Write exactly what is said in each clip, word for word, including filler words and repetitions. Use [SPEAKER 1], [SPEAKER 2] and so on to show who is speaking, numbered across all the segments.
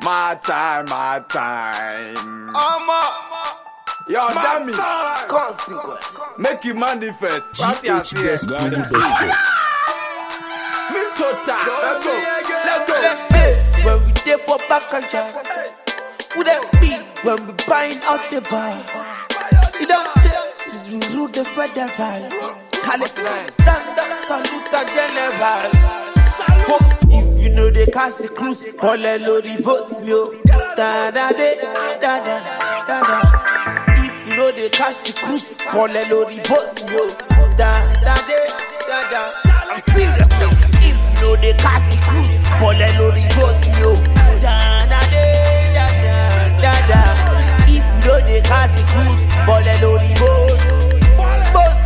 [SPEAKER 1] My time, my time.
[SPEAKER 2] Ama.
[SPEAKER 1] Yo, damn it.
[SPEAKER 2] Consequence.
[SPEAKER 1] Make it manifest.
[SPEAKER 3] G H B S Golden Baseball.
[SPEAKER 1] Me total. Let's go. Let's go.
[SPEAKER 2] When we dip for back and jack, would that be when we buying out the bar? You don't since we rule the federal. Call it stand up, salute a general. If you know the cash the cruise, all a lorry boats me da da da da da da da. If you know the cash the cruise, all a lorry boats me da da da da da. I'm serious. If you know the cash the cruise, all a lorry boats me da da da da da da. If you know the cash the cruise, all a lorry boats boats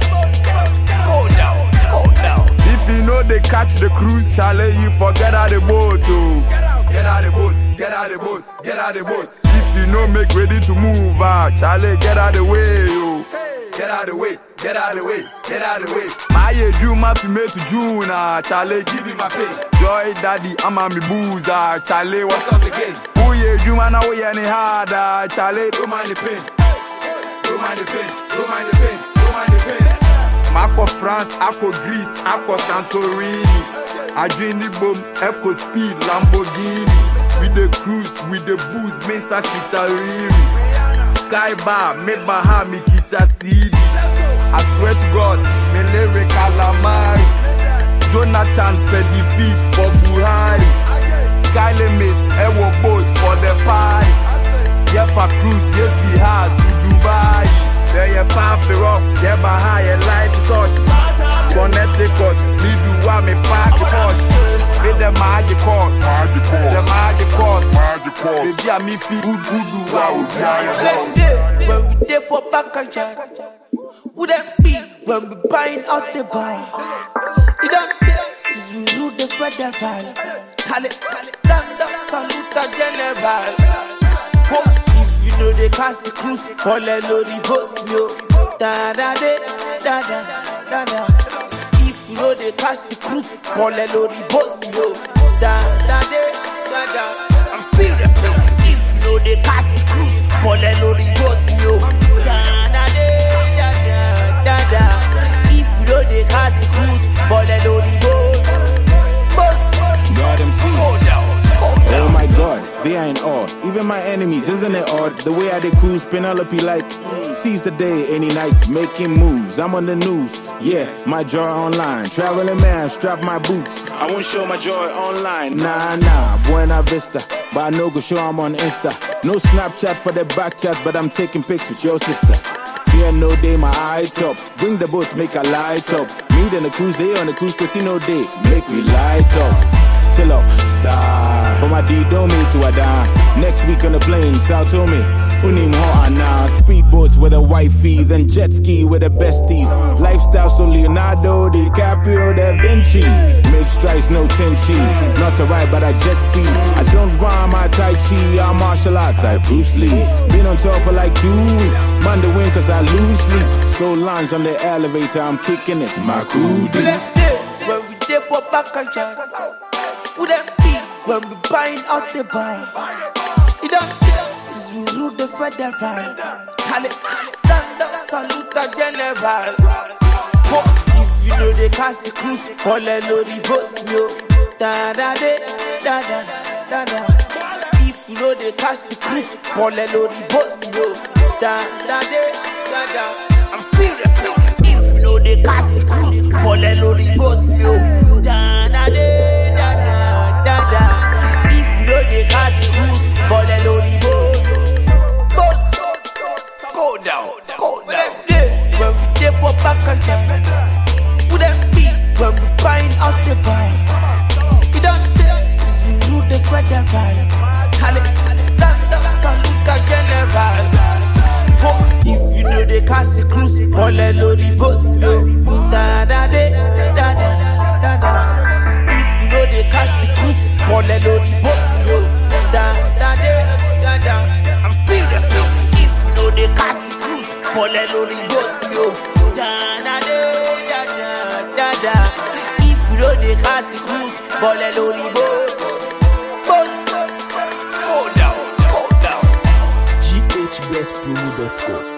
[SPEAKER 2] go down, go down.
[SPEAKER 1] If you know they catch the cruise, Charlie, you forget how the boat, oh. Get out the boat, get out the boat, get out the boat. If you know make ready to move, ah, Charlie, get out the way, oh. Get out the way, get out the way, get out the way. My year June, my female to June, ah, Charlie, give me my pay. Joy, daddy, I'm on me booze, ah, Charlie, what else again? Oh yeah, June, man, I way any harder, Charlie, don't mind the pain. Don't mind the pain, don't mind the pain, don't mind the pain. Ako France, Ako Greece, Ako Santorini. Adrini Boom, Echo Speed, Lamborghini. With the cruise, with the booze, Mesa Kitariri. Sky Bar, me Bahami Kita C D. I swear to God, me Lere Calamari. Jonathan Pedifeet for Buhari. Sky Limit, Ewo Boat for the party. Yefa Cruise, Yefi hard to Dubai. There you pump it off, yeah, but higher light to touch. Connecticut, me do what me park the Porsche. With the magic course, the magic course, baby, I me feel good, good, do wow, yeah.
[SPEAKER 2] When we dip for back and jack, would that be when we buying out the bar? You don't since we rule the federal. Call it stand up, salute a general. You know they cash the cruise, all a lorry boats me da da da da da da da. If you know they cash the cruise, all a lorry boats me da da da da da. I'm serious. If you know they cash the cruise, all a lorry boats me da da da da da da da. If you know they cash the cruise, all a lorry boats boats.
[SPEAKER 3] God M C.
[SPEAKER 2] Go down.
[SPEAKER 3] Oh my God, they are in awe. Even my enemies, isn't it odd? The way I they cruise, Penelope like seize the day, any night, making moves. I'm on the news, yeah, my joy online. Traveling man, strap my boots. I won't show my joy online. Nah, nah, Buena Vista, but I know go show I'm on Insta. No Snapchat for the back chat, but I'm taking pics with your sister. Fear no day, my eye top. Bring the boats, make a light up. Meet in the cruise, they on the cruise, casino day, make me light up. Chill out, side. From my D, don't mean to a dime. Next week on the plane, South to me. Unim hot now. Speedboats with a wifey, then jet ski with the besties. Lifestyle so Leonardo DiCaprio Da Vinci. Make strikes, no tenchi. Not to ride, but I jet speed. I don't rhyme, I Tai Chi. I'm martial arts, I Bruce Lee. Been on tour for like two weeks. Monday win cause I lose sleep. So lines on the elevator, I'm kicking it. My crew deep.
[SPEAKER 2] When we dip for back and jack, would that be when we buying out the bar? You don't since we rule the federal. Call it stand up, salute a general. If you know they cash the cruise, all a lorry boats me da da da da da da da. If you know they cash the cruise, all a lorry boats me da da da da da. I'm serious. If you know they cash the cruise, all a lorry boats me da da da da da da. If you know they cash the cruise, all a lorry boats boats go down, go down. When we dip for back and jack, would that be when we buying out the bar? You don't since we rule the federal. Call it stand up, salute a general. If you know they cash the cruise, all a lorry boats me da da da da da da da. If you know they cash the cruise, all a lorry boats me da da da da da. I'm serious. If you know they cash the cruise, all a lorry boats me da da da da da da. If you know they cash the cruise, all a lorry boats boats go
[SPEAKER 4] dot com.